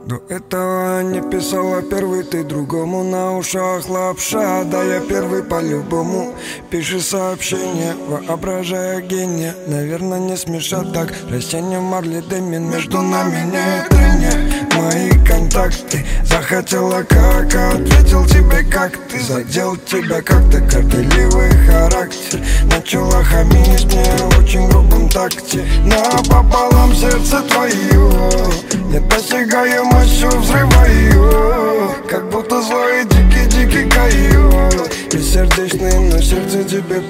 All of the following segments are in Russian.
До этого не писала первый ты другому, на ушах лапша. Да я первый по-любому. Пиши сообщение, воображая гения. Наверное, не смешат так растения марли дымин. Между нами нет трения. Мои контакты захотела как, ответил тебе как. Ты задел тебя как-то, горделивый характер. Начала хамить мне в очень грубом такте. Напополам сердце твое, недосягаемостью взрываю. Как будто злой дикий койот, бессердечный, но сердце тебе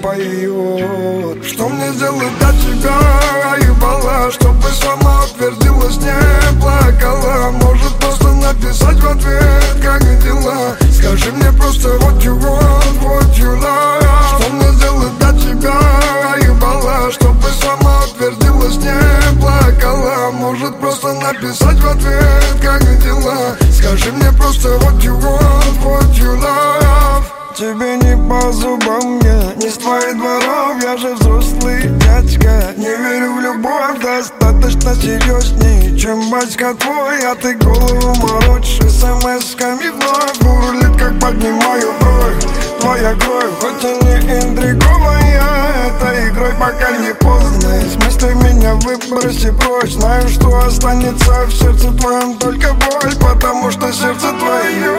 поет. Что мне сделать для тебя, ебала, чтобы сама утвердилась, не плакала? Может просто написать в ответ, как дела? Скажи мне просто what you want, what you love. Что мне сделать для тебя, ебала, чтобы сама утвердилась, не плакала? Может просто написать в ответ, как дела? Скажи мне просто what you want, what you love. Тебе не по зубам я, не с твоих дворов, я же взрослый дядька. Не верю в любовь, достаточно серьезней, чем батька твой. А ты голову морочишь смс-ками вновь. Бурлит, как поднимаю бровь, твоя кровь, хоть и не интриговая этой игрой, пока не поздно. Из мыслей меня выброси прочь. Знаю, что останется в сердце твоем только боль, потому что сердце твое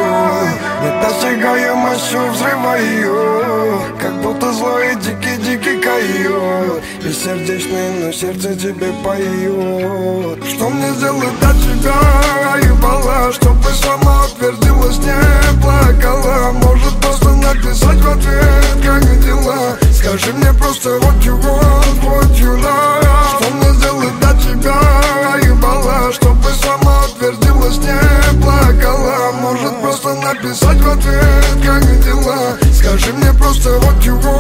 недосягаемостью взрываю. Как будто злой дикий койот, бессердечный, но сердце тебе поет. Что мне сделать для тебя, ебала, чтобы сама утвердилась, не плакала? Может просто написать в ответ, как дела? Скажи мне просто what you want, what you love. Что мне сделать для тебя, ебала, чтобы сама утвердилась, не плакала? Может просто написать в ответ, как дела? Скажи мне просто what you want.